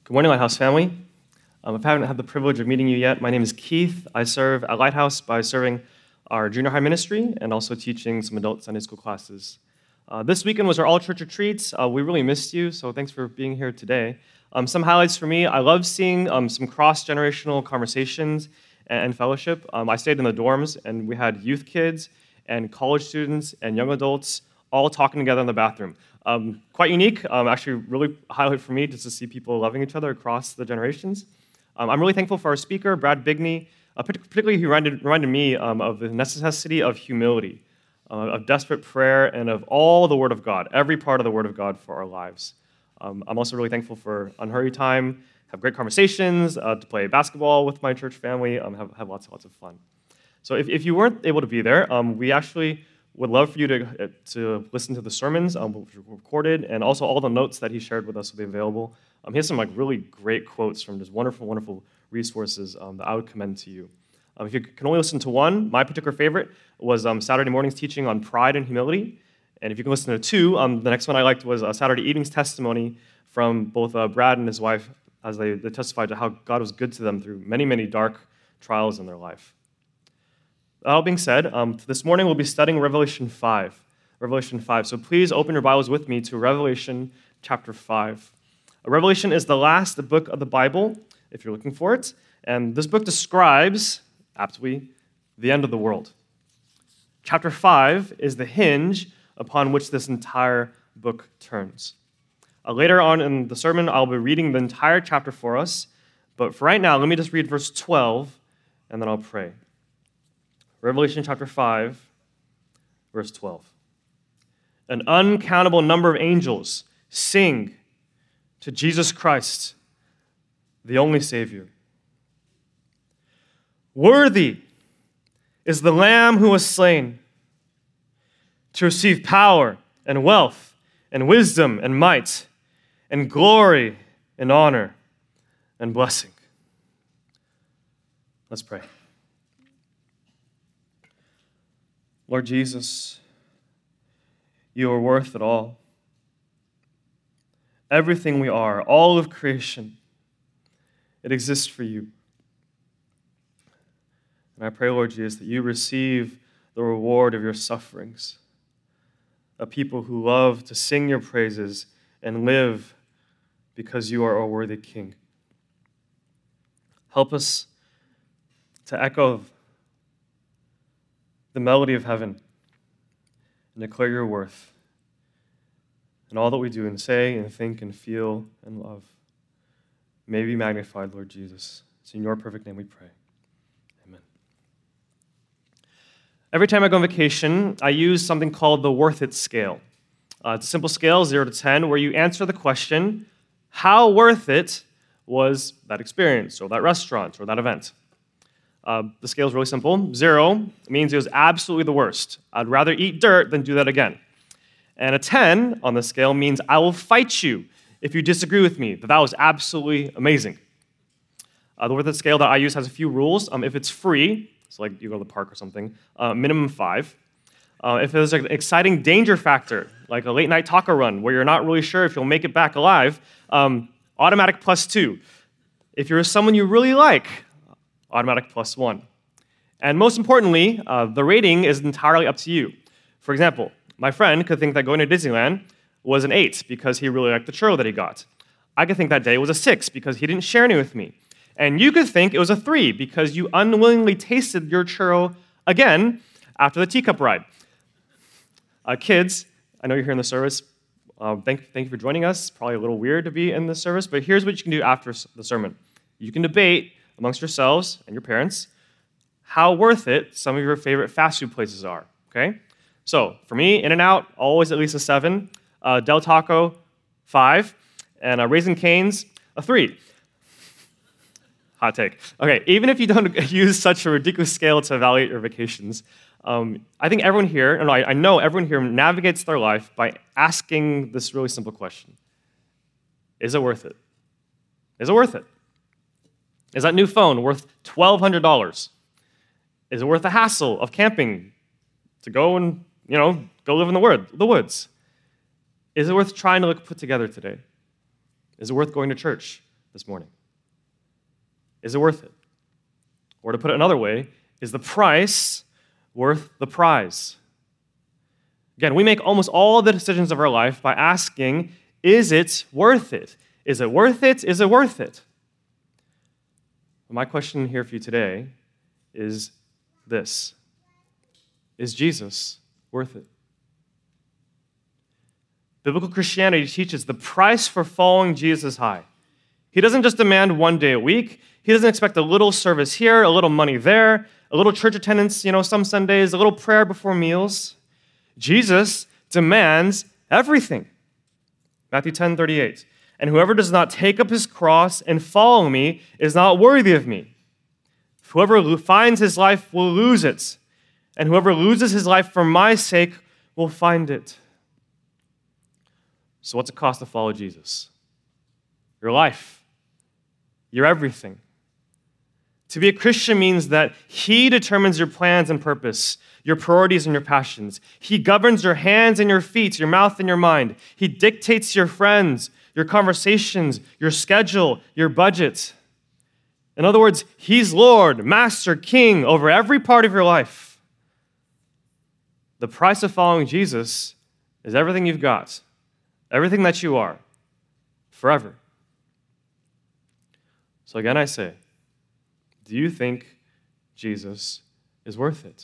Good morning, Lighthouse family. If I haven't had the privilege of meeting you yet, my name is Keith. I serve at Lighthouse by serving our junior high ministry and also teaching some adult Sunday school classes. This weekend was our all-church retreat. We really missed you, so thanks for being here today. Some highlights for me, I love seeing some cross-generational conversations and fellowship. I stayed in the dorms, and we had youth kids and college students and young adults all talking together in the bathroom. Quite unique, actually really a highlight for me just to see people loving each other across the generations. I'm really thankful for our speaker, Brad Bigney, particularly he reminded me of the necessity of humility, of desperate prayer, and of all the Word of God, every part of the Word of God for our lives. I'm also really thankful for unhurried time, have great conversations, to play basketball with my church family, have lots of fun. So if you weren't able to be there, we actually would love for you to listen to the sermons, which were recorded, and also all the notes that he shared with us will be available. He has some really great quotes from just wonderful resources that I would commend to you. If you can only listen to one, my particular favorite was Saturday morning's teaching on pride and humility. And if you can listen to two, the next one I liked was Saturday evening's testimony from both Brad and his wife as they testified to how God was good to them through many dark trials in their life. That all being said, this morning we'll be studying Revelation 5. So please open your Bibles with me to Revelation chapter 5. Revelation is the last book of the Bible, if you're looking for it, and this book describes, aptly, the end of the world. Chapter 5 is the hinge upon which this entire book turns. Later on in the sermon, I'll be reading the entire chapter for us, but for right now, let me just read verse 12, and then I'll pray. Revelation chapter 5, verse 12. An uncountable number of angels sing to Jesus Christ, the only Savior. Worthy is the Lamb who was slain to receive power and wealth and wisdom and might and glory and honor and blessing. Let's pray. Lord Jesus, you are worth it all. Everything we are, all of creation, it exists for you. And I pray, Lord Jesus, that you receive the reward of your sufferings, a people who love to sing your praises and live because you are a worthy King. Help us to echo the melody of heaven and declare your worth in all that we do and say and think and feel and love. May be magnified, Lord Jesus. It's in your perfect name we pray. Amen. Every time I go on vacation, I use something called the Worth It scale. It's a simple scale, 0 to 10, where you answer the question, how worth it was that experience or that restaurant or that event? The scale is really simple. 0 means it was absolutely the worst. I'd rather eat dirt than do that again. And a 10 on the scale means I will fight you if you disagree with me, that was absolutely amazing. The Worth It scale that I use has a few rules. If it's free, so like you go to the park or something, minimum 5. If there's an exciting danger factor, like a late night taco run where you're not really sure if you'll make it back alive, automatic +2. If you're someone you really like, automatic +1. And most importantly, the rating is entirely up to you. For example, my friend could think that going to Disneyland was an 8 because he really liked the churro that he got. I could think that day was a 6 because he didn't share any with me. And you could think it was a 3 because you unwillingly tasted your churro again after the teacup ride. Kids, I know you're here in the service. Thank you for joining us. Probably a little weird to be in this service, but here's what you can do after the sermon. You can debate amongst yourselves and your parents how worth it some of your favorite fast food places are, okay? So for me, In-N-Out, always at least a 7. Del Taco, 5. And Raising Cane's, a 3. Hot take. Okay, even if you don't use such a ridiculous scale to evaluate your vacations, I think everyone here, and I know everyone here navigates their life by asking this really simple question. Is it worth it? Is it worth it? Is that new phone worth $1,200? Is it worth the hassle of camping to go and, go live in the woods? Is it worth trying to look put together today? Is it worth going to church this morning? Is it worth it? Or to put it another way, is the price worth the prize? Again, we make almost all the decisions of our life by asking, is it worth it? Is it worth it? Is it worth it? My question here for you today is this: is Jesus worth it? Biblical Christianity teaches the price for following Jesus is high. He doesn't just demand one day a week. He doesn't expect a little service here, a little money there, a little church attendance, some Sundays, a little prayer before meals. Jesus demands everything. Matthew 10:38. And whoever does not take up his cross and follow me is not worthy of me. Whoever finds his life will lose it, and whoever loses his life for my sake will find it. So what's it cost to follow Jesus? Your life, your everything. To be a Christian means that he determines your plans and purpose, your priorities and your passions. He governs your hands and your feet, your mouth and your mind. He dictates your friends, your conversations, your schedule, your budget. In other words, he's Lord, Master, King over every part of your life. The price of following Jesus is everything you've got, everything that you are, forever. So again, I say, do you think Jesus is worth it?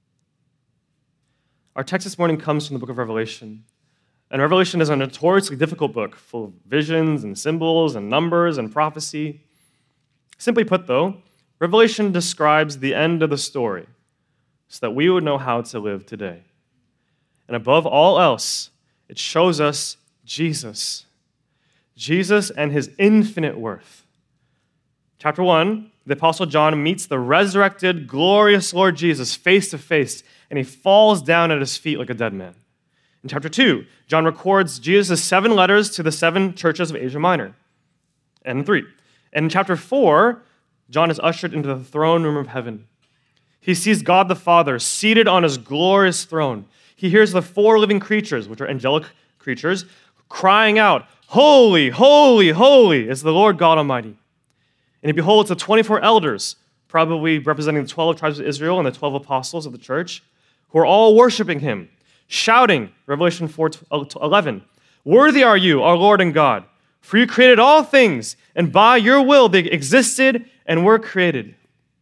Our text this morning comes from the book of Revelation. And Revelation is a notoriously difficult book, full of visions and symbols and numbers and prophecy. Simply put, though, Revelation describes the end of the story so that we would know how to live today. And above all else, it shows us Jesus. Jesus and his infinite worth. Chapter 1, the Apostle John meets the resurrected, glorious Lord Jesus face to face, and he falls down at his feet like a dead man. In chapter 2, John records Jesus' 7 letters to the 7 churches of Asia Minor. And 3. And in chapter 4, John is ushered into the throne room of heaven. He sees God the Father seated on his glorious throne. He hears the 4 living creatures, which are angelic creatures, crying out, "Holy, holy, holy is the Lord God Almighty." And he beholds the 24 elders, probably representing the 12 tribes of Israel and the 12 apostles of the church, who are all worshiping him, shouting, Revelation 4:11, "Worthy are you, our Lord and God, for you created all things, and by your will they existed and were created."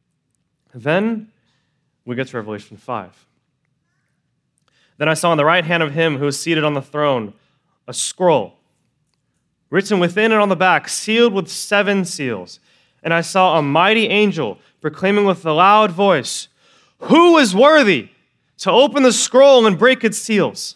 Then we get to Revelation 5. Then I saw on the right hand of him who was seated on the throne a scroll, written within and on the back, sealed with 7 seals. And I saw a mighty angel proclaiming with a loud voice, "Who is worthy to open the scroll and break its seals?"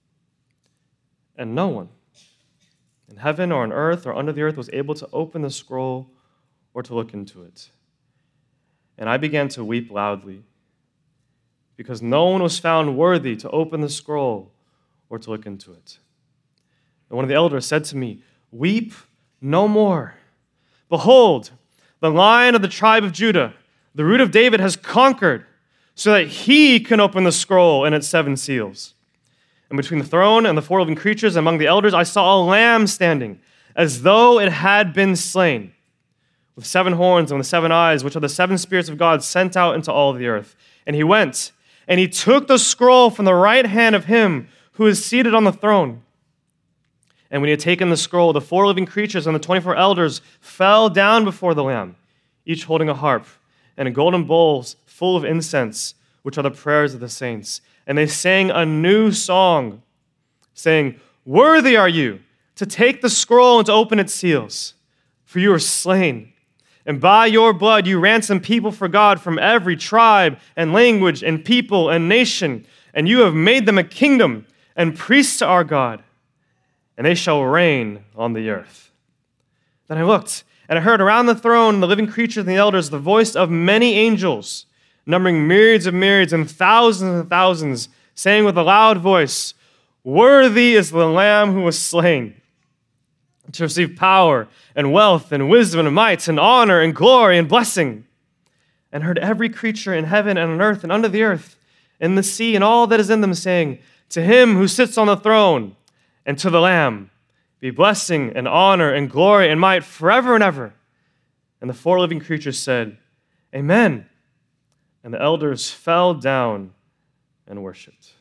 And no one in heaven or on earth or under the earth was able to open the scroll or to look into it. And I began to weep loudly, because no one was found worthy to open the scroll or to look into it. And one of the elders said to me, "Weep no more. Behold, the Lion of the tribe of Judah, the Root of David, has conquered, so that he can open the scroll and its 7 seals." And between the throne and the 4 living creatures among the elders, I saw a lamb standing, as though it had been slain, with 7 horns and with 7 eyes, which are the 7 spirits of God sent out into all of the earth. And he went, and he took the scroll from the right hand of him who is seated on the throne. And when he had taken the scroll, the 4 living creatures and the 24 elders fell down before the Lamb, each holding a harp and a golden bowls full of incense, which are the prayers of the saints. And they sang a new song, saying, "Worthy are you to take the scroll and to open its seals, for you are slain. And by your blood you ransomed people for God from every tribe and language and people and nation. And you have made them a kingdom and priests to our God. And they shall reign on the earth." Then I looked, and I heard around the throne and the living creatures and the elders the voice of many angels, numbering myriads and thousands, saying with a loud voice, "Worthy is the Lamb who was slain to receive power and wealth and wisdom and might and honor and glory and blessing." And heard every creature in heaven and on earth and under the earth, in the sea and all that is in them, saying, "To him who sits on the throne and to the Lamb be blessing and honor and glory and might forever and ever." And the four living creatures said, "Amen." And the elders fell down and worshipped.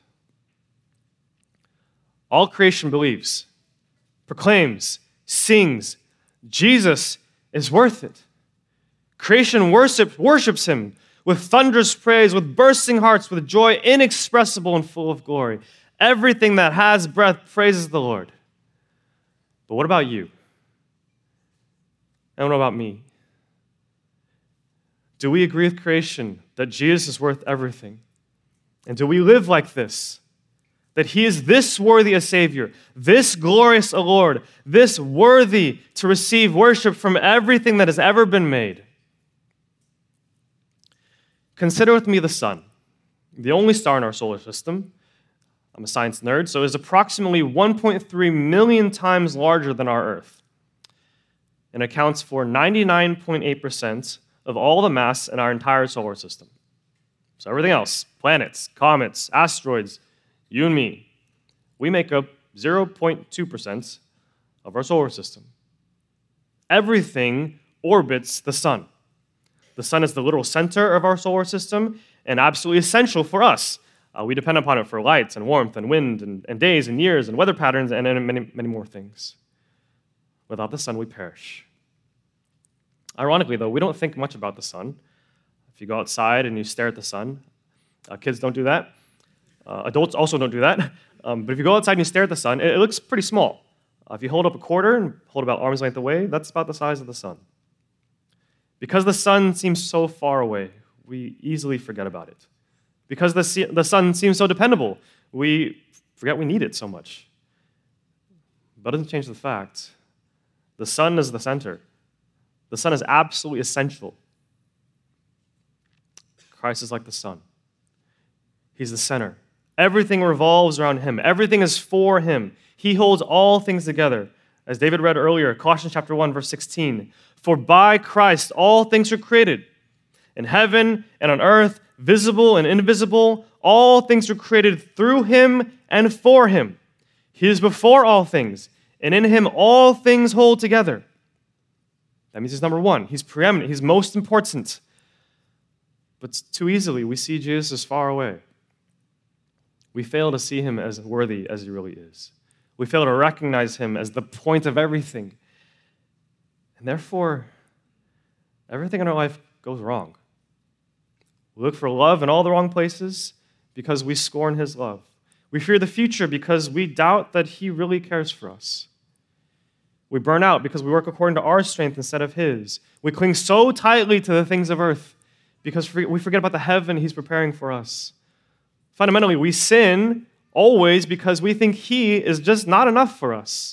All creation believes, proclaims, sings, Jesus is worth it. Creation worships him with thunderous praise, with bursting hearts, with joy inexpressible and full of glory. Everything that has breath praises the Lord. But what about you? And what about me? Do we agree with creation that Jesus is worth everything? And do we live like this? That he is this worthy a Savior, this glorious a Lord, this worthy to receive worship from everything that has ever been made? Consider with me the sun, the only star in our solar system. I'm a science nerd, so it is approximately 1.3 million times larger than our Earth, and accounts for 99.8% of all the mass in our entire solar system. So everything else, planets, comets, asteroids, you and me, we make up 0.2% of our solar system. Everything orbits the sun. The sun is the literal center of our solar system and absolutely essential for us. We depend upon it for light and warmth and wind and days and years and weather patterns and many, many more things. Without the sun, we perish. Ironically, though, we don't think much about the sun. If you go outside and you stare at the sun, kids don't do that. Adults also don't do that. But if you go outside and you stare at the sun, it looks pretty small. If you hold up a quarter and hold about arm's length away, that's about the size of the sun. Because the sun seems so far away, we easily forget about it. Because the sun seems so dependable, we forget we need it so much. But it doesn't change the fact the sun is the center. The sun is absolutely essential. Christ is like the sun. He's the center. Everything revolves around him. Everything is for him. He holds all things together. As David read earlier, Colossians chapter 1, verse 16, "For by Christ all things are created, in heaven and on earth, visible and invisible, all things are created through him and for him. He is before all things, and in him all things hold together." That means he's number one. He's preeminent. He's most important. But too easily, we see Jesus as far away. We fail to see him as worthy as he really is. We fail to recognize him as the point of everything. And therefore, everything in our life goes wrong. We look for love in all the wrong places because we scorn his love. We fear the future because we doubt that he really cares for us. We burn out because we work according to our strength instead of his. We cling so tightly to the things of earth because we forget about the heaven he's preparing for us. Fundamentally, we sin always because we think he is just not enough for us.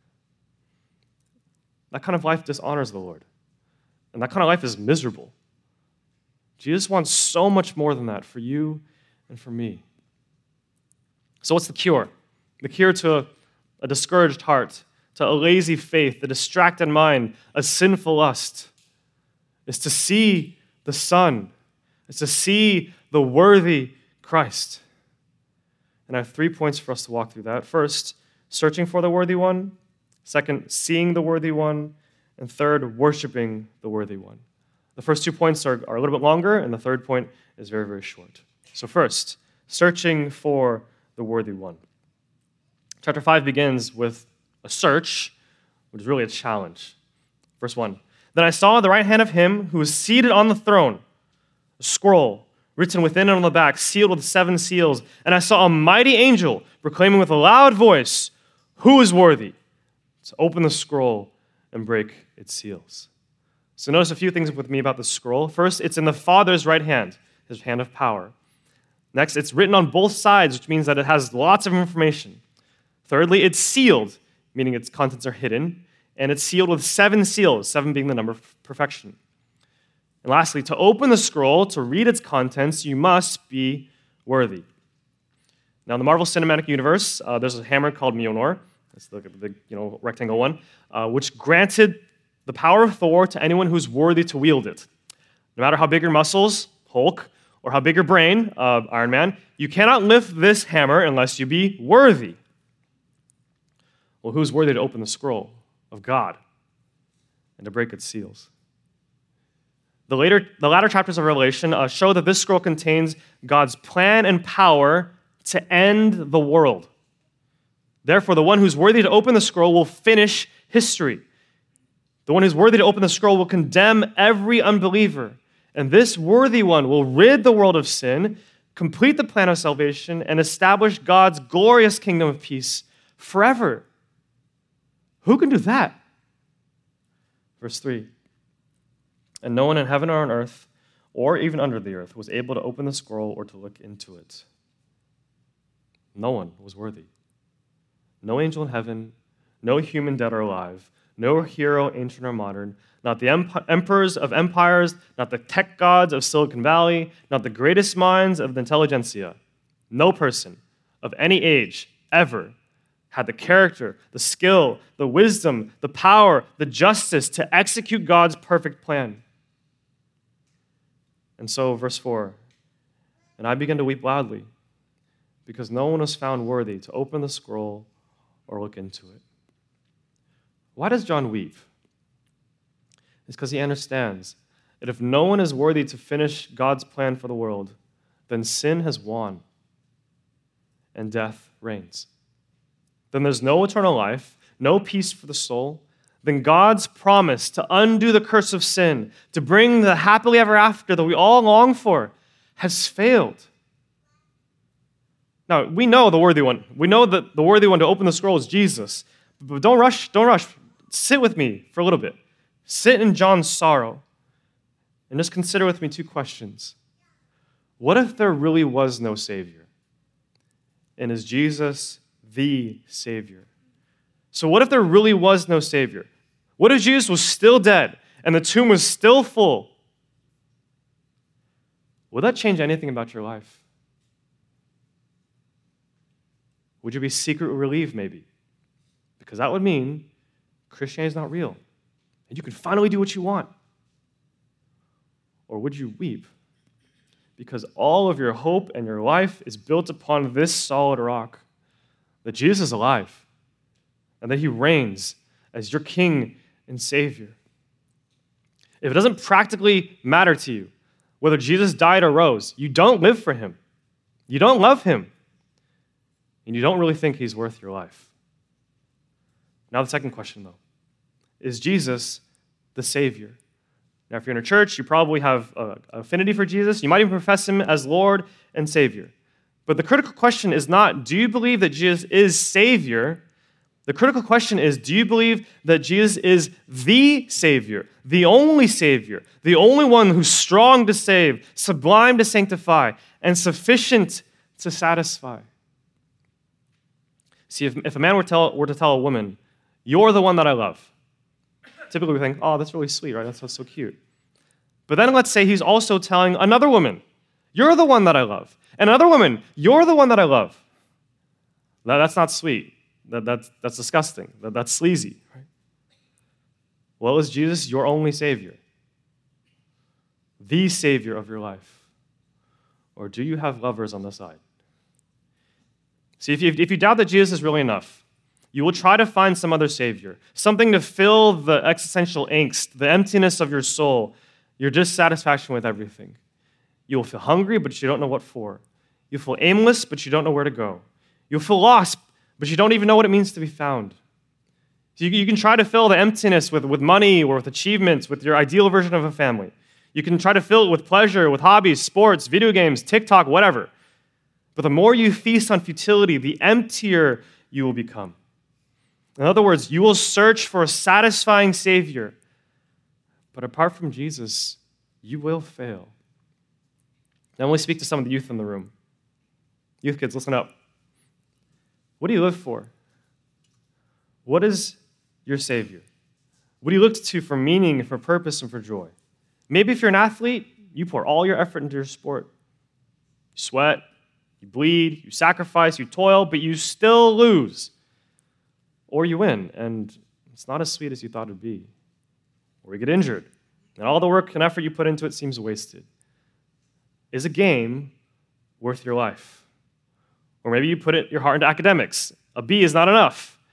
That kind of life dishonors the Lord. And that kind of life is miserable. Jesus wants so much more than that for you and for me. So what's the cure? The cure to a discouraged heart, to a lazy faith, a distracted mind, a sinful lust, is to see the Son. It's to see the worthy Christ. And I have 3 points for us to walk through that. First, searching for the worthy one. Second, seeing the worthy one. And third, worshiping the worthy one. The first 2 points are a little bit longer, and the third point is very, very short. So first, searching for the worthy one. Chapter 5 begins with a search, which is really a challenge. Verse 1. "Then I saw at the right hand of him who was seated on the throne a scroll written within and on the back, sealed with 7 seals. And I saw a mighty angel proclaiming with a loud voice, 'Who is worthy to open the scroll and break its seals?'" So notice a few things with me about the scroll. First, it's in the Father's right hand, his hand of power. Next, it's written on both sides, which means that it has lots of information. Thirdly, it's sealed, meaning its contents are hidden, and it's sealed with 7 seals, 7 being the number of perfection. And lastly, to open the scroll, to read its contents, you must be worthy. Now, in the Marvel Cinematic Universe, there's a hammer called Mjolnir. It's the big, rectangle one, which granted the power of Thor to anyone who's worthy to wield it. No matter how big your muscles, Hulk, or how big your brain, Iron Man, you cannot lift this hammer unless you be worthy. Well, who's worthy to open the scroll of God and to break its seals? The latter chapters of Revelation show that this scroll contains God's plan and power to end the world. Therefore, the one who's worthy to open the scroll will finish history. The one who's worthy to open the scroll will condemn every unbeliever. And this worthy one will rid the world of sin, complete the plan of salvation, and establish God's glorious kingdom of peace forever. Who can do that? Verse 3. And no one in heaven or on earth, or even under the earth, was able to open the scroll or to look into it. No one was worthy. No angel in heaven, no human dead or alive, no hero, ancient or modern, not the emperors of empires, not the tech gods of Silicon Valley, not the greatest minds of the intelligentsia. No person of any age ever had the character, the skill, the wisdom, the power, the justice to execute God's perfect plan. And so, verse 4, and I began to weep loudly, because no one was found worthy to open the scroll or look into it. Why does John weep? It's because he understands that if no one is worthy to finish God's plan for the world, then sin has won and death reigns. Then there's no eternal life, no peace for the soul. Then God's promise to undo the curse of sin, to bring the happily ever after that we all long for, has failed. Now, we know the worthy one. We know that the worthy one to open the scroll is Jesus. But don't rush. Sit with me for a little bit. Sit in John's sorrow and just consider with me two questions. What if there really was no Savior? And is Jesus the Savior? So what if there really was no Savior? What if Jesus was still dead and the tomb was still full? Would that change anything about your life? Would you be secretly relieved maybe? Because that would mean Christianity is not real and you can finally do what you want. Or would you weep because all of your hope and your life is built upon this solid rock, that Jesus is alive and that he reigns as your King and Savior? If it doesn't practically matter to you whether Jesus died or rose, you don't live for him. You don't love him. And you don't really think he's worth your life. Now the second question, though. Is Jesus the Savior? Now, if you're in a church, you probably have an affinity for Jesus. You might even profess him as Lord and Savior. But the critical question is not, do you believe that Jesus is Savior? The critical question is, do you believe that Jesus is the Savior, the only one who's strong to save, sublime to sanctify, and sufficient to satisfy? See, if a man were to tell a woman, you're the one that I love, typically we think, oh, that's really sweet, right? That's so cute. But then let's say he's also telling another woman, you're the one that I love. And another woman, you're the one that I love. That's not sweet. That's disgusting. That's sleazy. Right? Well, is Jesus your only Savior? The Savior of your life? Or do you have lovers on the side? See, if you doubt that Jesus is really enough, you will try to find some other Savior, something to fill the existential angst, the emptiness of your soul, your dissatisfaction with everything. You will feel hungry, but you don't know what for. You'll feel aimless, but you don't know where to go. You'll feel lost, but you don't even know what it means to be found. So you can try to fill the emptiness with money or with achievements, with your ideal version of a family. You can try to fill it with pleasure, with hobbies, sports, video games, TikTok, whatever. But the more you feast on futility, the emptier you will become. In other words, you will search for a satisfying Savior. But apart from Jesus, you will fail. Now, let me speak to some of the youth in the room. Youth kids, listen up. What do you live for? What is your Savior? What do you look to for meaning, for purpose, and for joy? Maybe if you're an athlete, you pour all your effort into your sport. You sweat, you bleed, you sacrifice, you toil, but you still lose. Or you win, and it's not as sweet as you thought it would be. Or you get injured, and all the work and effort you put into it seems wasted. Is a game worth your life? Or maybe you put your heart into academics. A B is not enough.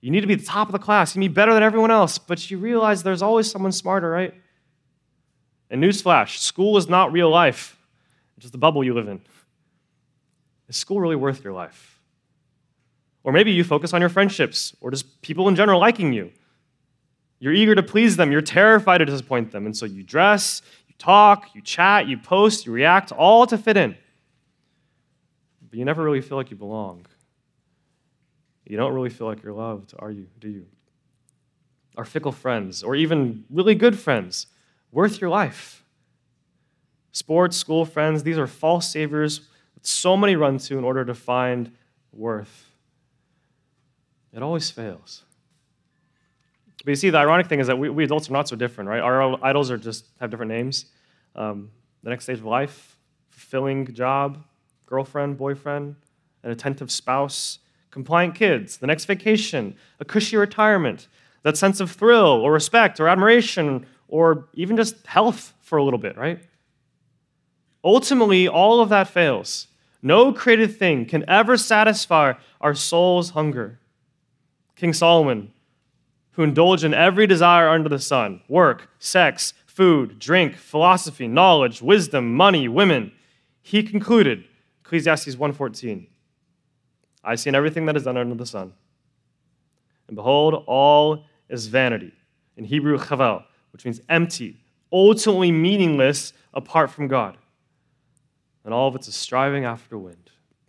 You need to be the top of the class. You need to be better than everyone else. But you realize there's always someone smarter, right? And newsflash, school is not real life. It's just the bubble you live in. Is school really worth your life? Or maybe you focus on your friendships or just people in general liking you. You're eager to please them. You're terrified to disappoint them. And so you dress, you talk, you chat, you post, you react, all to fit in. But you never really feel like you belong. You don't really feel like you're loved, are you? Do you? Are fickle friends, or even really good friends, worth your life? Sports, school friends, these are false saviors that so many run to in order to find worth. It always fails. But you see, the ironic thing is that we adults are not so different, right? Our idols have different names. The next stage of life, fulfilling job, girlfriend, boyfriend, an attentive spouse, compliant kids, the next vacation, a cushy retirement, that sense of thrill or respect or admiration or even just health for a little bit, right? Ultimately, all of that fails. No created thing can ever satisfy our soul's hunger. King Solomon, who indulged in every desire under the sun, work, sex, food, drink, philosophy, knowledge, wisdom, money, women, he concluded, Ecclesiastes 1:14, I see in everything that is done under the sun. And behold, all is vanity. In Hebrew, chavel, which means empty, ultimately meaningless apart from God. And all of it's a striving after wind.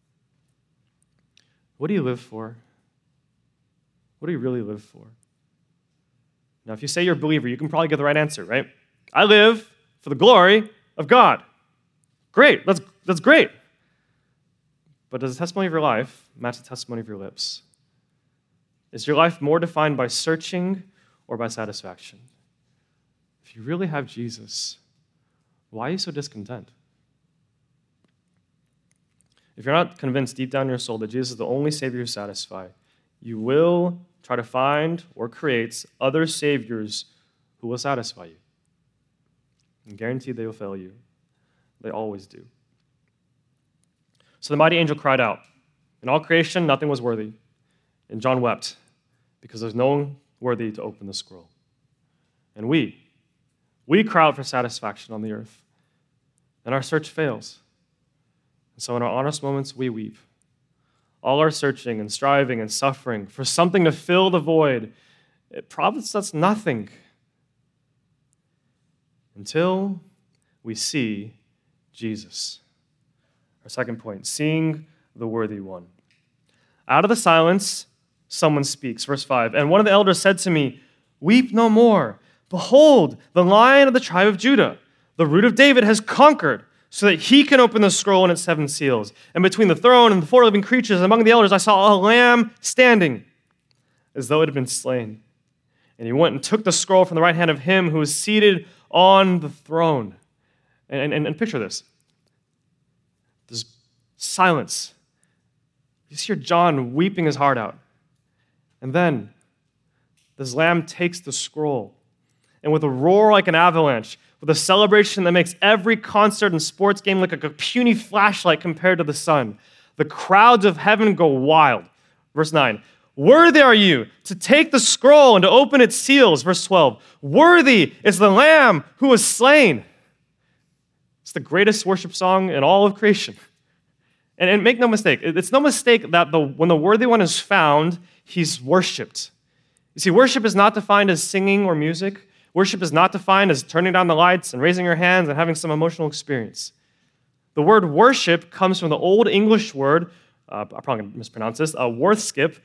What do you live for? What do you really live for? Now, if you say you're a believer, you can probably get the right answer, right? I live for the glory of God. Great, that's great. But does the testimony of your life match the testimony of your lips? Is your life more defined by searching or by satisfaction? If you really have Jesus, why are you so discontent? If you're not convinced deep down in your soul that Jesus is the only Savior who satisfies, you will try to find or create other saviors who will satisfy you. And guaranteed they will fail you. They always do. So the mighty angel cried out. In all creation, nothing was worthy. And John wept because there's no one worthy to open the scroll. And we cry out for satisfaction on the earth. And our search fails. And so in our honest moments, we weep. All our searching and striving and suffering for something to fill the void, it profits us nothing until we see Jesus. Our second point, seeing the worthy one. Out of the silence, someone speaks. Verse 5, and one of the elders said to me, weep no more. Behold, the Lion of the tribe of Judah, the Root of David, has conquered, so that he can open the scroll and its 7 seals. And between the throne and the 4 living creatures, among the elders, I saw a lamb standing, as though it had been slain. And he went and took the scroll from the right hand of him who was seated on the throne. And picture this. There's silence. You see here John weeping his heart out. And then this lamb takes the scroll. And with a roar like an avalanche, with a celebration that makes every concert and sports game look like a puny flashlight compared to the sun, the crowds of heaven go wild. Verse 9, worthy are you to take the scroll and to open its seals. Verse 12, worthy is the Lamb who was slain. It's the greatest worship song in all of creation. And make no mistake, it's no mistake that when the worthy one is found, he's worshipped. You see, worship is not defined as singing or music. Worship is not defined as turning down the lights and raising your hands and having some emotional experience. The word worship comes from the Old English word, I'm probably going to mispronounce this, worthscipe,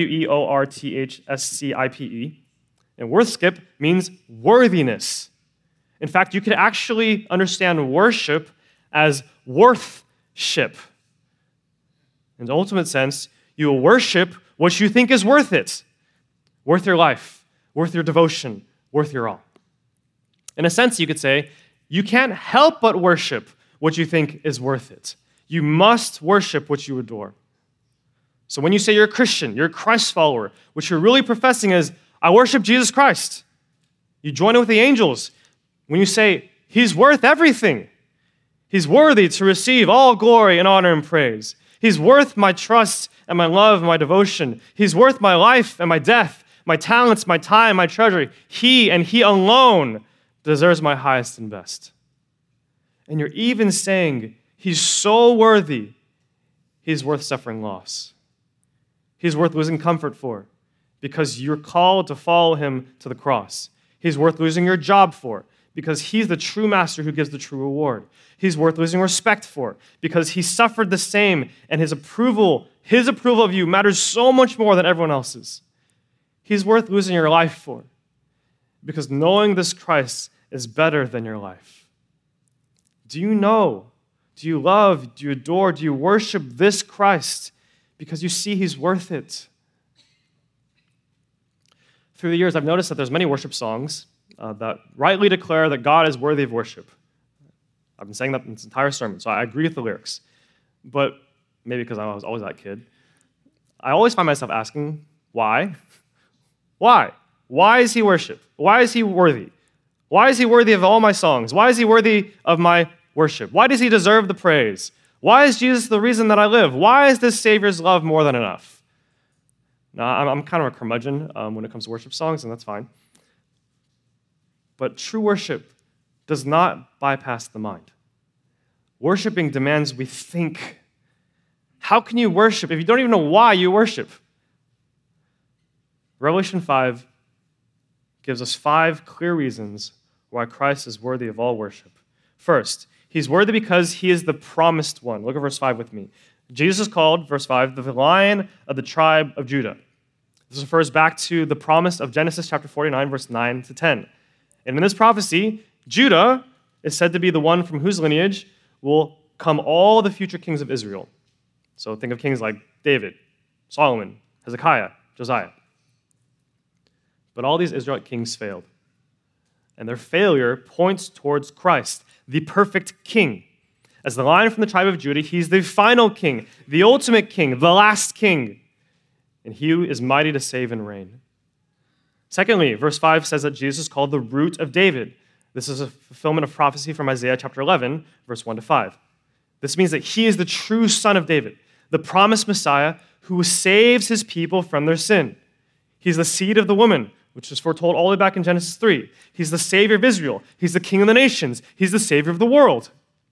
W-E-O-R-T-H-S-C-I-P-E. And worthscipe means worthiness. In fact, you could actually understand worship as worthship. In the ultimate sense, you will worship what you think is worth it. Worth your life, worth your devotion, worth your all. In a sense, you could say, you can't help but worship what you think is worth it. You must worship what you adore. So when you say you're a Christian, you're a Christ follower, what you're really professing is, I worship Jesus Christ. You join in with the angels when you say, he's worth everything. He's worthy to receive all glory and honor and praise. He's worth my trust and my love and my devotion. He's worth my life and my death, my talents, my time, my treasury. He and He alone deserves my highest and best. And you're even saying He's so worthy, He's worth suffering loss. He's worth losing comfort for because you're called to follow Him to the cross. He's worth losing your job for because He's the true master who gives the true reward. He's worth losing respect for because He suffered the same, and His approval of you matters so much more than everyone else's. He's worth losing your life for because knowing this Christ is better than your life. Do you know? Do you love? Do you adore? Do you worship this Christ because you see He's worth it? Through the years, I've noticed that there's many worship songs that rightly declare that God is worthy of worship. I've been saying that in this entire sermon, so I agree with the lyrics. But maybe because I was always that kid, I always find myself asking, why? Why? Why is He worship? Why is He worthy? Why is He worthy of all my songs? Why is He worthy of my worship? Why does He deserve the praise? Why is Jesus the reason that I live? Why is this Savior's love more than enough? Now, I'm kind of a curmudgeon when it comes to worship songs, and that's fine. But true worship does not bypass the mind. Worshiping demands we think. How can you worship if you don't even know why you worship? Revelation 5 gives us 5 clear reasons why Christ is worthy of all worship. First, He's worthy because He is the promised one. Look at verse 5 with me. Jesus is called, verse 5, the Lion of the tribe of Judah. This refers back to the promise of Genesis chapter 49, verse 9 to 10. And in this prophecy, Judah is said to be the one from whose lineage will come all the future kings of Israel. So think of kings like David, Solomon, Hezekiah, Josiah. But all these Israelite kings failed. And their failure points towards Christ, the perfect king. As the Lion from the tribe of Judah, He's the final king, the ultimate king, the last king. And He is mighty to save and reign. Secondly, verse 5 says that Jesus is called the root of David. This is a fulfillment of prophecy from Isaiah chapter 11, verse 1 to 5. This means that He is the true Son of David, the promised Messiah who saves His people from their sin. He's the seed of the woman, which is foretold all the way back in Genesis 3. He's the Savior of Israel. He's the King of the nations. He's the Savior of the world.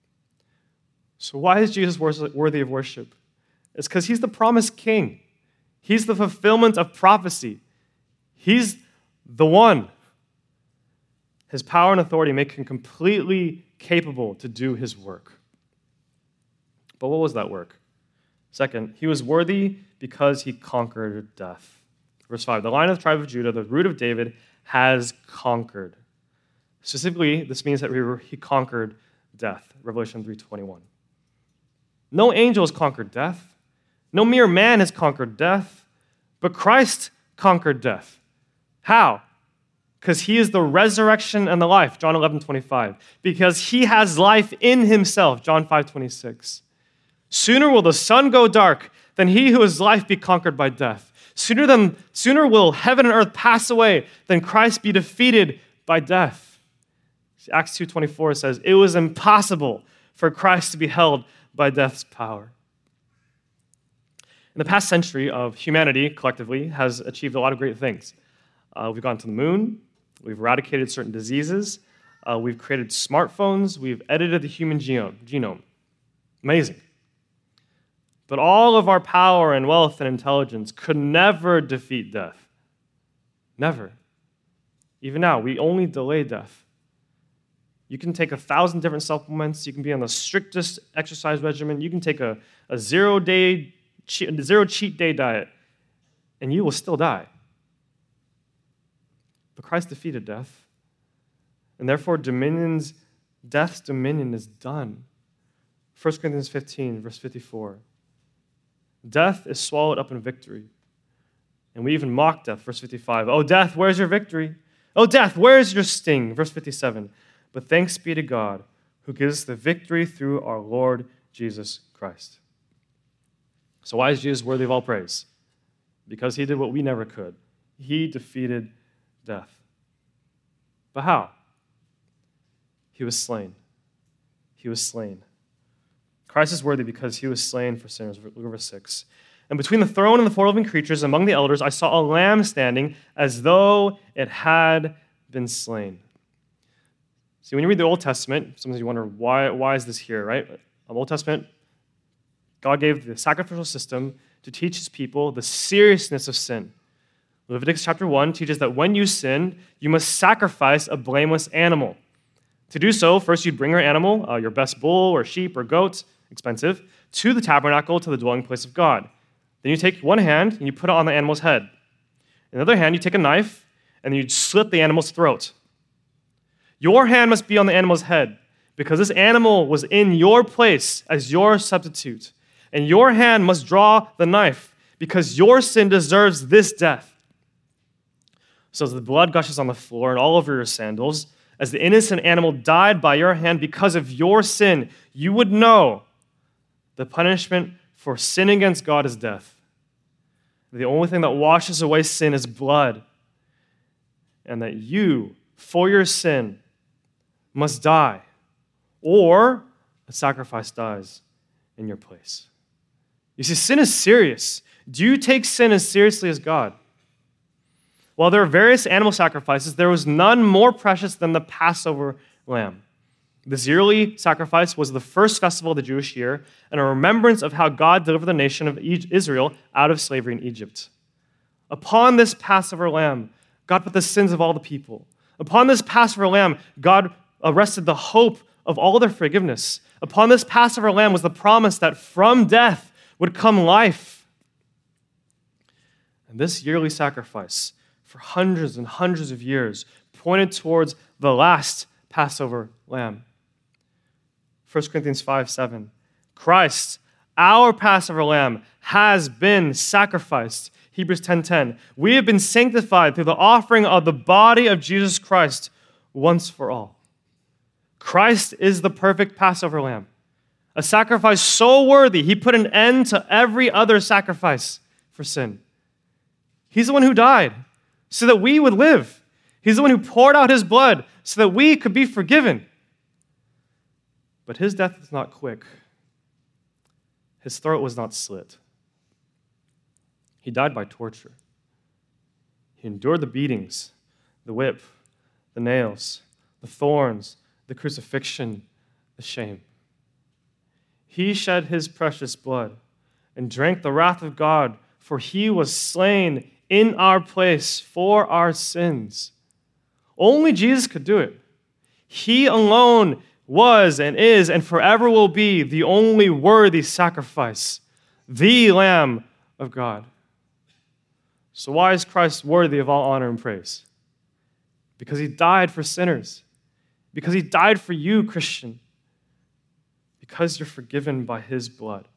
So why is Jesus worthy of worship? It's because He's the promised King. He's the fulfillment of prophecy. He's the one. His power and authority make Him completely capable to do His work. But what was that work? Second, He was worthy because He conquered death. Verse 5, the Lion of the tribe of Judah, the root of David, has conquered. Specifically, this means that He conquered death. Revelation 3:21. No angel has conquered death. No mere man has conquered death. But Christ conquered death. How? Because He is the resurrection and the life, John 11:25. Because He has life in Himself, John 5:26. Sooner will the sun go dark than he who is life be conquered by death. Sooner will heaven and earth pass away than Christ be defeated by death. Acts 2:24 says, it was impossible for Christ to be held by death's power. In the past century of humanity, collectively, has achieved a lot of great things. We've gone to the moon. We've eradicated certain diseases. We've created smartphones. We've edited the human genome. Amazing. But all of our power and wealth and intelligence could never defeat death. Never. Even now, we only delay death. You can take 1,000 different supplements. You can be on the strictest exercise regimen. You can take a zero cheat day diet, and you will still die. But Christ defeated death, and therefore death's dominion is done. 1 Corinthians 15, verse 54. Death is swallowed up in victory. And we even mock death, verse 55. Oh, death, where's your victory? Oh, death, where's your sting? Verse 57. But thanks be to God who gives us the victory through our Lord Jesus Christ. So why is Jesus worthy of all praise? Because He did what we never could. He defeated death. But how? He was slain. He was slain. Christ is worthy because he was slain for sinners. Look at verse 6. And between the throne and the four living creatures, among the elders, I saw a lamb standing as though it had been slain. See, when you read the Old Testament, sometimes you wonder, why is this here, right? In the Old Testament, God gave the sacrificial system to teach his people the seriousness of sin. Leviticus chapter 1 teaches that when you sin, you must sacrifice a blameless animal. To do so, first you'd bring your animal, your best bull or sheep or goat, expensive, to the tabernacle, to the dwelling place of God. Then you take one hand and you put it on the animal's head. In the other hand, you take a knife and you slit the animal's throat. Your hand must be on the animal's head because this animal was in your place as your substitute. And your hand must draw the knife because your sin deserves this death. So as the blood gushes on the floor and all over your sandals, as the innocent animal died by your hand because of your sin, you would know the punishment for sin against God is death. The only thing that washes away sin is blood. And that you, for your sin, must die, or a sacrifice dies in your place. You see, sin is serious. Do you take sin as seriously as God? While there are various animal sacrifices, there was none more precious than the Passover lamb. This yearly sacrifice was the first festival of the Jewish year and a remembrance of how God delivered the nation of Israel out of slavery in Egypt. Upon this Passover lamb, God put the sins of all the people. Upon this Passover lamb, God arrested the hope of all their forgiveness. Upon this Passover lamb was the promise that from death would come life. And this yearly sacrifice, for hundreds and hundreds of years, pointed towards the last Passover lamb. 1 Corinthians 5:7. Christ, our Passover lamb, has been sacrificed. Hebrews 10:10. We have been sanctified through the offering of the body of Jesus Christ once for all. Christ is the perfect Passover lamb, a sacrifice so worthy, he put an end to every other sacrifice for sin. He's the one who died so that we would live. He's the one who poured out his blood so that we could be forgiven. But his death was not quick. His throat was not slit. He died by torture. He endured the beatings, the whip, the nails, the thorns, the crucifixion, the shame. He shed his precious blood and drank the wrath of God, for he was slain in our place for our sins. Only Jesus could do it. He alone was and is and forever will be the only worthy sacrifice, the Lamb of God. So why is Christ worthy of all honor and praise? Because he died for sinners. Because he died for you, Christian. Because you're forgiven by his blood.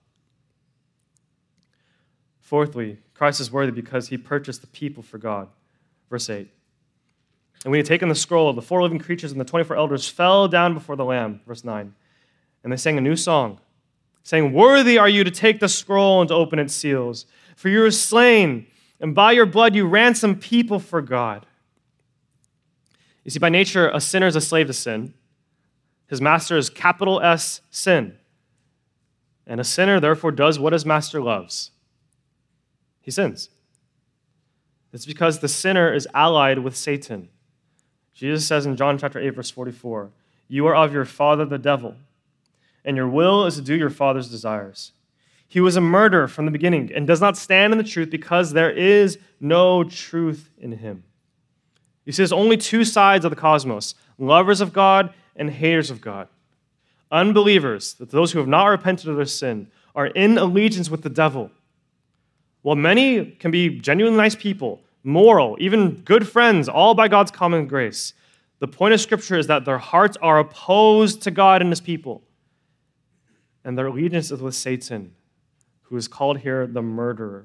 Fourthly, Christ is worthy because he purchased the people for God. Verse 8. And when he had taken the scroll, the four living creatures and the 24 elders fell down before the Lamb. Verse 9. And they sang a new song, saying, "Worthy are you to take the scroll and to open its seals. For you were slain, and by your blood you ransomed people for God." You see, by nature, a sinner is a slave to sin. His master is capital S, sin. And a sinner, therefore, does what his master loves. He sins. It's because the sinner is allied with Satan. Jesus says in John chapter 8, verse 44, "You are of your father the devil, and your will is to do your father's desires. He was a murderer from the beginning and does not stand in the truth because there is no truth in him." You see, there's only two sides of the cosmos, lovers of God and haters of God. Unbelievers, those who have not repented of their sin, are in allegiance with the devil. While many can be genuinely nice people, moral, even good friends, all by God's common grace, the point of Scripture is that their hearts are opposed to God and his people. And their allegiance is with Satan, who is called here the murderer.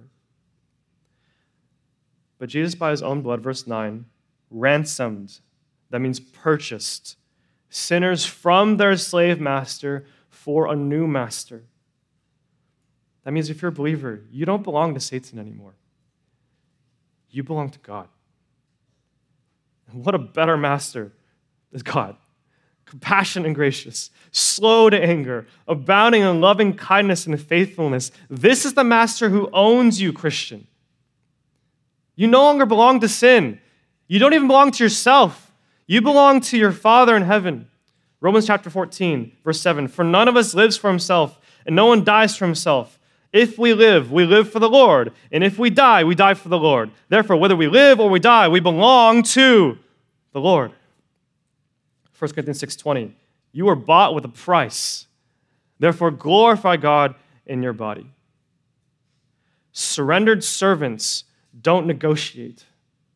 But Jesus, by his own blood, verse 9, ransomed, that means purchased, sinners from their slave master for a new master. That means if you're a believer, you don't belong to Satan anymore. You belong to God. And what a better master is God compassionate and gracious, slow to anger, abounding in loving kindness and faithfulness. This is the master who owns you, Christian. You no longer belong to sin. You don't even belong to yourself. You belong to your Father in heaven. Romans chapter 14, verse 7, for none of us lives for himself, and no one dies for himself. If we live for the Lord, and if we die for the Lord. Therefore, whether we live or we die, we belong to the Lord. 1 Corinthians 6:20, you were bought with a price. Therefore, glorify God in your body. Surrendered servants don't negotiate.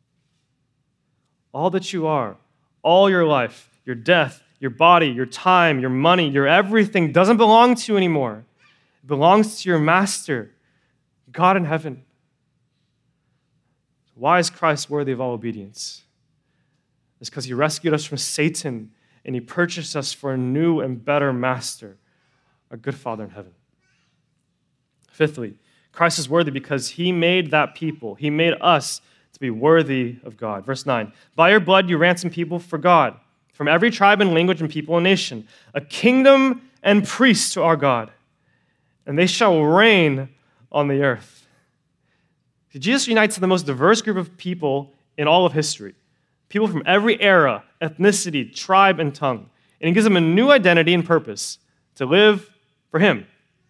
All that you are, all your life, your death, your body, your time, your money, your everything doesn't belong to you anymore. It belongs to your master, God in heaven. Why is Christ worthy of all obedience? It's because he rescued us from Satan and he purchased us for a new and better master, our good Father in heaven. Fifthly, Christ is worthy because he made that people. He made us to be worthy of God. Verse 9, by your blood you ransomed people for God, from every tribe and language and people and nation, a kingdom and priests to our God, and they shall reign on the earth. Jesus unites the most diverse group of people in all of history. People from every era, ethnicity, tribe, and tongue. And he gives them a new identity and purpose to live for him.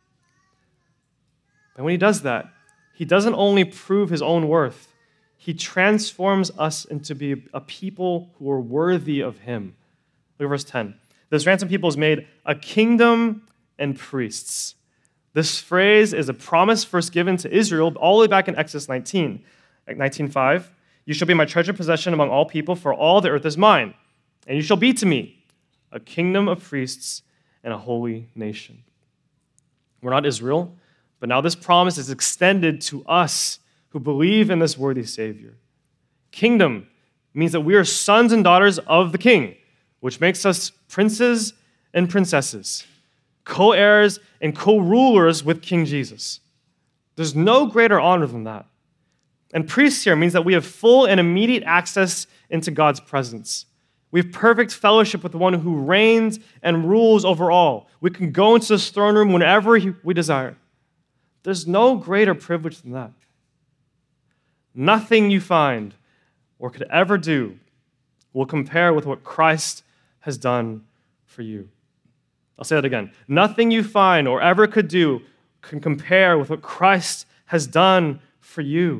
And when he does that, he doesn't only prove his own worth, he transforms us into be a people who are worthy of him. Look at verse 10. This ransomed people is made a kingdom and priests. This phrase is a promise first given to Israel all the way back in Exodus 19. 19:5. You shall be my treasured possession among all people, for all the earth is mine. And you shall be to me a kingdom of priests and a holy nation. We're not Israel, but now this promise is extended to us who believe in this worthy Savior. Kingdom means that we are sons and daughters of the King, which makes us princes and princesses, co-heirs and co-rulers with King Jesus. There's no greater honor than that. And priest here means that we have full and immediate access into God's presence. We have perfect fellowship with the one who reigns and rules over all. We can go into this throne room whenever we desire. There's no greater privilege than that. Nothing you find or could ever do will compare with what Christ has done for you. I'll say that again. Nothing you find or ever could do can compare with what Christ has done for you.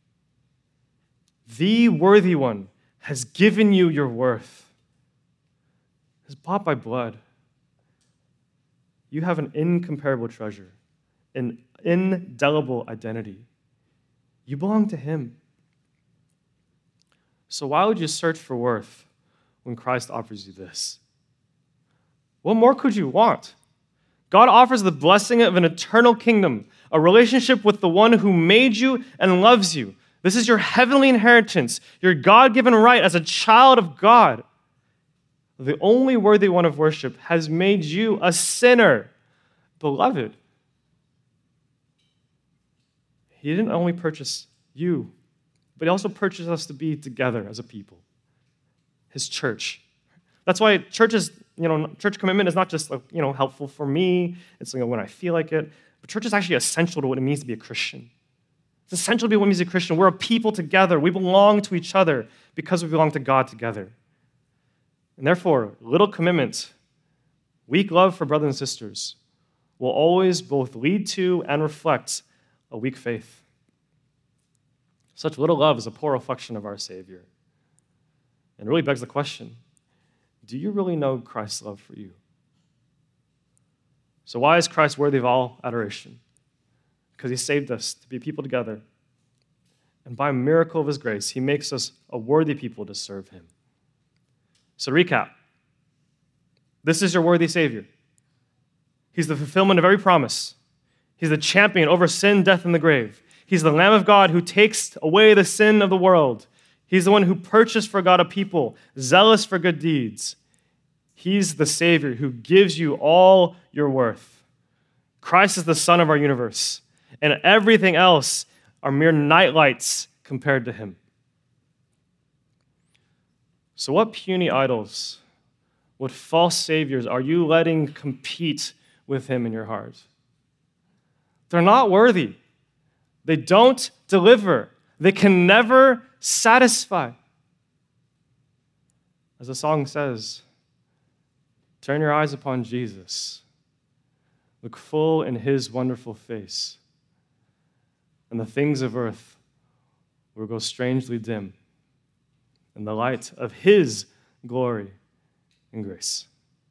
The worthy one has given you your worth. It's bought by blood. You have an incomparable treasure, an indelible identity. You belong to him. So why would you search for worth when Christ offers you this? What more could you want? God offers the blessing of an eternal kingdom, a relationship with the one who made you and loves you. This is your heavenly inheritance, your God-given right as a child of God. The only worthy one of worship has made you a sinner, beloved. He didn't only purchase you, but he also purchased us to be together as a people, his church. That's why church commitment is not just helpful for me. It's when I feel like it. But church is actually essential to what it means to be a Christian. It's essential to be what it means to be a Christian. We're a people together. We belong to each other because we belong to God together. And therefore, little commitment, weak love for brothers and sisters will always both lead to and reflect a weak faith. Such little love is a poor reflection of our Savior. And it really begs the question, do you really know Christ's love for you? So why is Christ worthy of all adoration? Because he saved us to be people together. And by a miracle of his grace, he makes us a worthy people to serve him. So recap. This is your worthy Savior. He's the fulfillment of every promise. He's the champion over sin, death, and the grave. He's the Lamb of God who takes away the sin of the world. He's the one who purchased for God a people, zealous for good deeds. He's the Savior who gives you all your worth. Christ is the sun of our universe, and everything else are mere nightlights compared to him. So what puny idols What false saviors are you letting compete with him in your heart? They're not worthy. They don't deliver. They can never satisfy. As the song says, turn your eyes upon Jesus. Look full in his wonderful face, and the things of earth will grow strangely dim in the light of his glory and grace.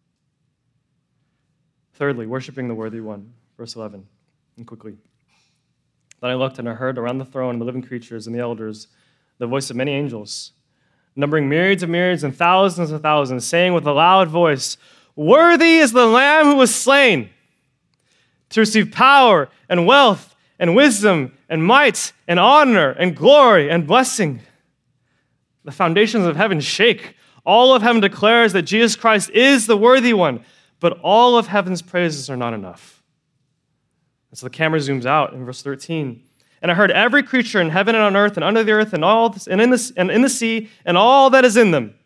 Thirdly, worshiping the worthy one. Verse 11, and quickly. Then I looked and I heard around the throne and the living creatures and the elders the voice of many angels, numbering myriads of myriads and thousands, saying with a loud voice, worthy is the Lamb who was slain to receive power and wealth and wisdom and might and honor and glory and blessing. The foundations of heaven shake. All of heaven declares that Jesus Christ is the worthy one, but all of heaven's praises are not enough. And so the camera zooms out in verse 13. And I heard every creature in heaven and on earth and under the earth and in the sea and all that is in them,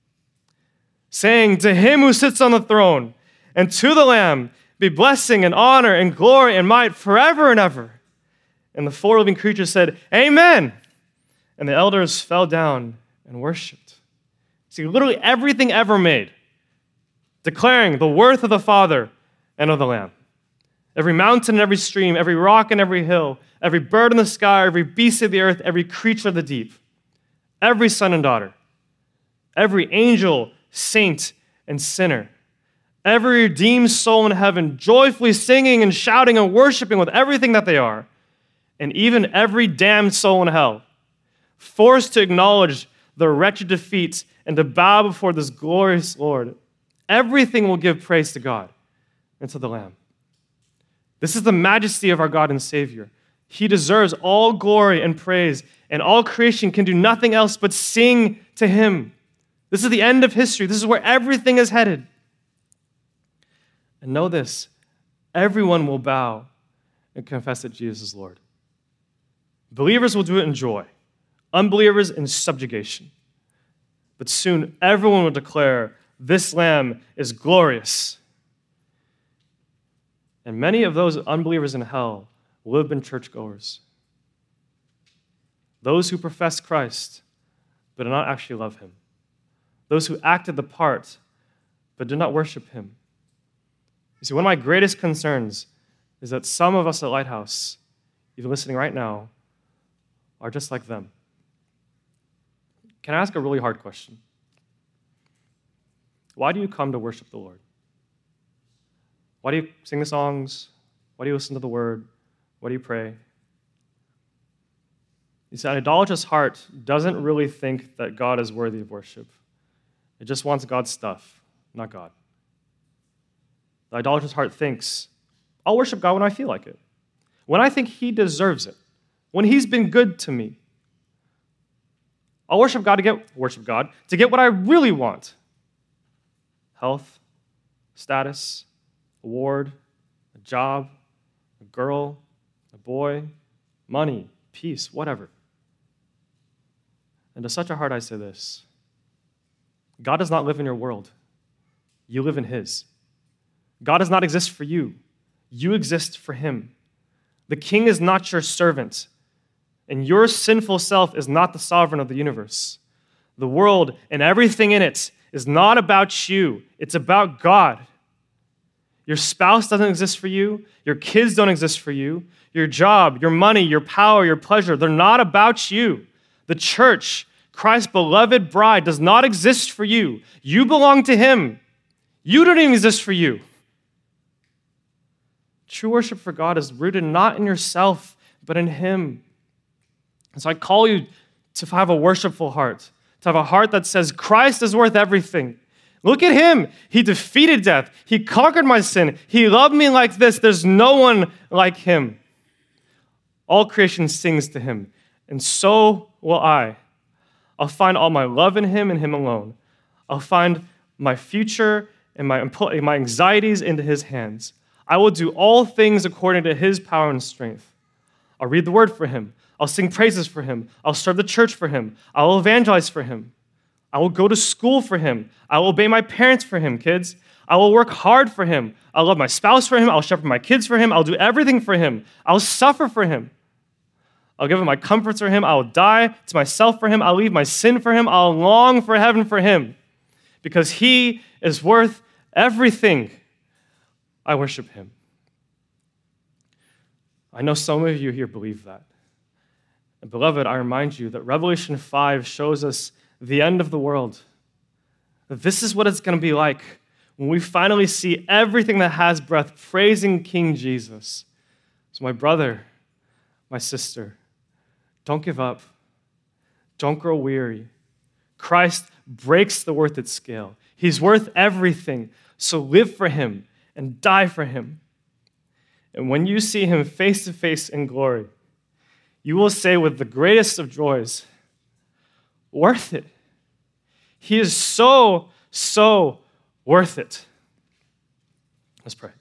saying, to him who sits on the throne and to the Lamb be blessing and honor and glory and might forever and ever. And the four living creatures said, Amen. And the elders fell down and worshiped. See, literally everything ever made, declaring the worth of the Father and of the Lamb. Every mountain and every stream, every rock and every hill, every bird in the sky, every beast of the earth, every creature of the deep, every son and daughter, every angel, saint, and sinner, every redeemed soul in heaven, joyfully singing and shouting and worshiping with everything that they are, and even every damned soul in hell, forced to acknowledge their wretched defeat and to bow before this glorious Lord. Everything will give praise to God and to the Lamb. This is the majesty of our God and Savior. He deserves all glory and praise, and all creation can do nothing else but sing to him. This is the end of history. This is where everything is headed. And know this, everyone will bow and confess that Jesus is Lord. Believers will do it in joy, unbelievers in subjugation. But soon everyone will declare, this Lamb is glorious. And many of those unbelievers in hell will have been churchgoers. Those who profess Christ, but do not actually love him. Those who acted the part, but do not worship him. You see, one of my greatest concerns is that some of us at Lighthouse, even listening right now, are just like them. Can I ask a really hard question? Why do you come to worship the Lord? Why do you sing the songs? Why do you listen to the word? Why do you pray? You see, an idolatrous heart doesn't really think that God is worthy of worship. It just wants God's stuff, not God. The idolatrous heart thinks, I'll worship God when I feel like it, when I think he deserves it, when he's been good to me. I'll worship God to get what I really want. Health, status, award, a job, a girl, a boy, money, peace, whatever. And to such a heart I say this, God does not live in your world. You live in his. God does not exist for you. You exist for him. The king is not your servant, and your sinful self is not the sovereign of the universe. The world and everything in it is not about you. It's about God. Your spouse doesn't exist for you. Your kids don't exist for you. Your job, your money, your power, your pleasure, they're not about you. The church, Christ's beloved bride, does not exist for you. You belong to him. You don't even exist for you. True worship for God is rooted not in yourself, but in him. And so I call you to have a worshipful heart, to have a heart that says, Christ is worth everything. Look at him. He defeated death. He conquered my sin. He loved me like this. There's no one like him. All creation sings to him, and so will I. I'll find all my love in him and him alone. I'll find my future and my anxieties into his hands. I will do all things according to his power and strength. I'll read the word for him. I'll sing praises for him. I'll serve the church for him. I'll evangelize for him. I will go to school for him. I will obey my parents for him, kids. I will work hard for him. I'll love my spouse for him. I'll shepherd my kids for him. I'll do everything for him. I'll suffer for him. I'll give him my comforts for him. I'll die to myself for him. I'll leave my sin for him. I'll long for heaven for him. Because he is worth everything. I worship him. I know some of you here believe that. And beloved, I remind you that Revelation 5 shows us the end of the world. That this is what it's going to be like when we finally see everything that has breath praising King Jesus. So my brother, my sister, don't give up. Don't grow weary. Christ breaks the worth it scale. He's worth everything. So live for him and die for him. And when you see him face to face in glory, you will say with the greatest of joys, worth it. He is so, so worth it. Let's pray.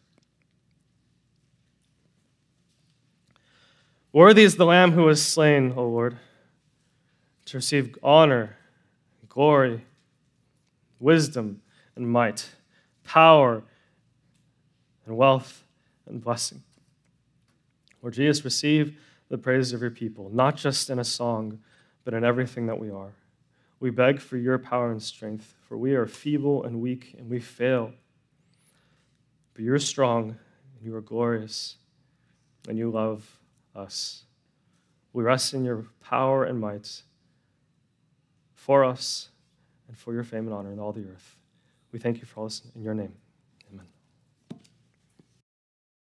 Worthy is the Lamb who was slain, O Lord, to receive honor, glory, wisdom, and might, power, and wealth, and blessing. Lord Jesus, receive the praises of your people, not just in a song, but in everything that we are. We beg for your power and strength, for we are feeble and weak, and we fail. But you're strong, and you are glorious, and you love us. We rest in your power and might for us and for your fame and honor in all the earth. We thank you for all this in your name.